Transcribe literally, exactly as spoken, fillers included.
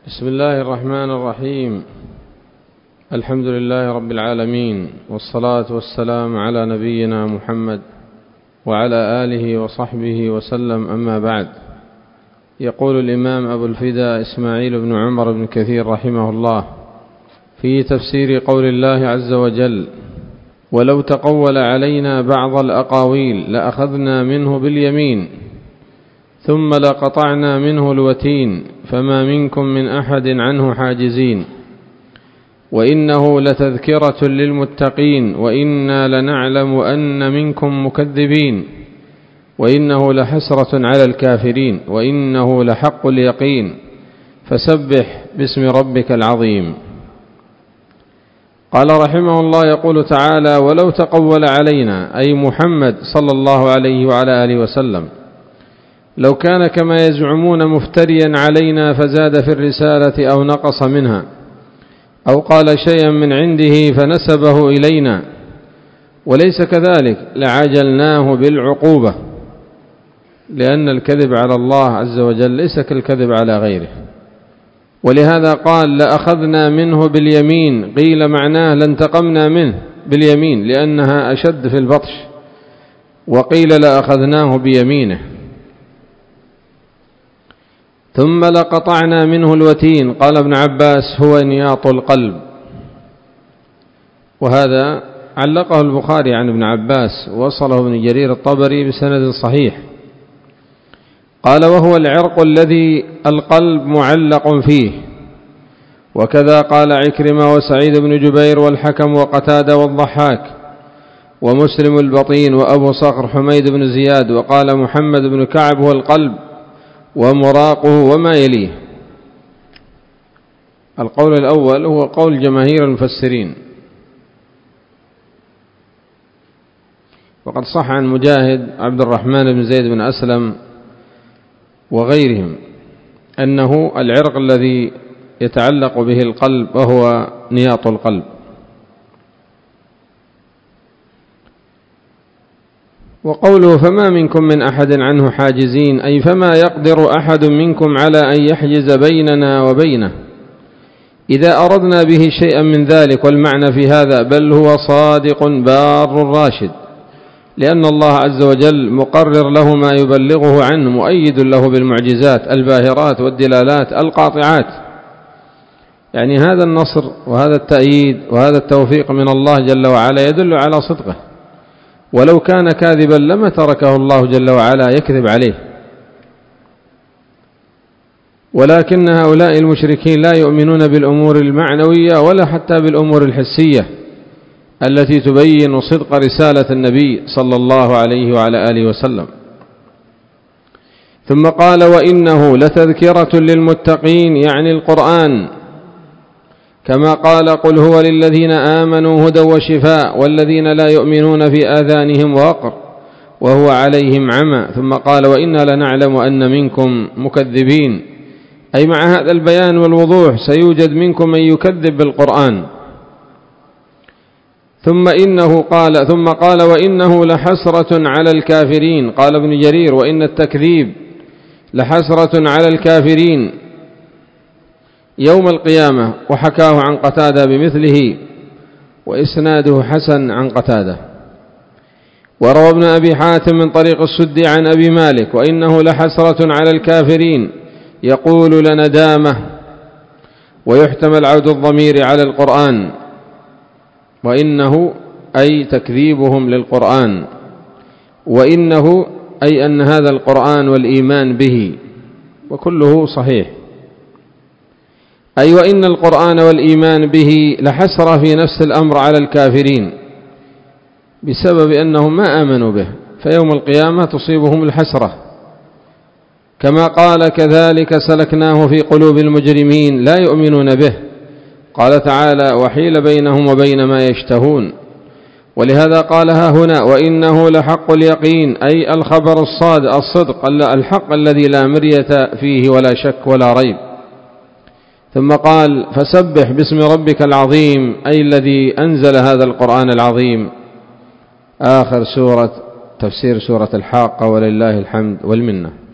بسم الله الرحمن الرحيم. الحمد لله رب العالمين، والصلاة والسلام على نبينا محمد وعلى آله وصحبه وسلم، أما بعد. يقول الإمام أبو الفداء إسماعيل بن عمر بن كثير رحمه الله في تفسير قول الله عز وجل: ولو تقول علينا بعض الأقاويل لأخذنا منه باليمين ثم لقطعنا منه الوتين فما منكم من أحد عنه حاجزين، وإنه لتذكرة للمتقين وإنا لنعلم أن منكم مكذبين، وإنه لحسرة على الكافرين وإنه لحق اليقين، فسبح باسم ربك العظيم. قال رحمه الله: يقول تعالى: ولو تقول علينا، أي محمد صلى الله عليه وعلى آله وسلم، لو كان كما يزعمون مفتريا علينا فزاد في الرسالة أو نقص منها، أو قال شيئا من عنده فنسبه إلينا، وليس كذلك لعجلناه بالعقوبة، لأن الكذب على الله عز وجل ليس كالكذب على غيره. ولهذا قال: لأخذنا منه باليمين، قيل معناه لانتقمنا منه باليمين لأنها أشد في البطش، وقيل لأخذناه بيمينه. ثم لقطعنا منه الوتين، قال ابن عباس: هو نياط القلب. وهذا علقه البخاري عن ابن عباس، وصله ابن جرير الطبري بسند صحيح. قال: وهو العرق الذي القلب معلق فيه. وكذا قال عكرمة وسعيد بن جبير والحكم وقتادة والضحاك ومسلم البطين وأبو صخر حميد بن زياد. وقال محمد بن كعب: هو القلب ومراقه وما يليه. القول الأول هو قول جماهير المفسرين، وقد صح عن مجاهد عبد الرحمن بن زيد بن أسلم وغيرهم أنه العرق الذي يتعلق به القلب وهو نياط القلب. وقوله: فما منكم من أحد عنه حاجزين، أي فما يقدر أحد منكم على أن يحجز بيننا وبينه إذا أردنا به شيئا من ذلك. والمعنى في هذا: بل هو صادق بار راشد، لأن الله عز وجل مقرر له ما يبلغه عنه، مؤيد له بالمعجزات الباهرات والدلالات القاطعات. يعني هذا النصر وهذا التأييد وهذا التوفيق من الله جل وعلا يدل على صدقه، ولو كان كاذبا لما تركه الله جل وعلا يكذب عليه. ولكن هؤلاء المشركين لا يؤمنون بالأمور المعنوية ولا حتى بالأمور الحسية التي تبين صدق رسالة النبي صلى الله عليه وعلى آله وسلم. ثم قال: وإنه لتذكرة للمتقين، يعني القرآن، كما قال: قل هو للذين آمنوا هدى وشفاء والذين لا يؤمنون في آذانهم وقر وهو عليهم عمى. ثم قال: وإنا لنعلم أن منكم مكذبين، أي مع هذا البيان والوضوح سيوجد منكم من يكذب بالقرآن. ثم إنه قال ثم قال: وإنه لحسرة على الكافرين. قال ابن جرير: وإن التكذيب لحسرة على الكافرين يوم القيامة. وحكاه عن قتادة بمثله، وإسناده حسن عن قتادة. وروى ابن أبي حاتم من طريق السدي عن أبي مالك: وإنه لحسرة على الكافرين، يقول لندامة. ويحتمل عود الضمير على القرآن، وإنه أي تكذيبهم للقرآن، وإنه أي أن هذا القرآن والإيمان به، وكله صحيح. أي وإن القرآن والإيمان به لحسرة في نفس الأمر على الكافرين بسبب أنهم ما آمنوا به، فيوم القيامة تصيبهم الحسرة. كما قال: كذلك سلكناه في قلوب المجرمين لا يؤمنون به. قال تعالى: وحيل بينهم وبين ما يشتهون. ولهذا قالها هنا: وإنه لحق اليقين، أي الخبر الصادق الصدق الحق الذي لا مرية فيه ولا شك ولا ريب. ثم قال: فسبح باسم ربك العظيم، أي الذي أنزل هذا القرآن العظيم. آخر سورة تفسير سورة الحاقة، ولله الحمد والمنة.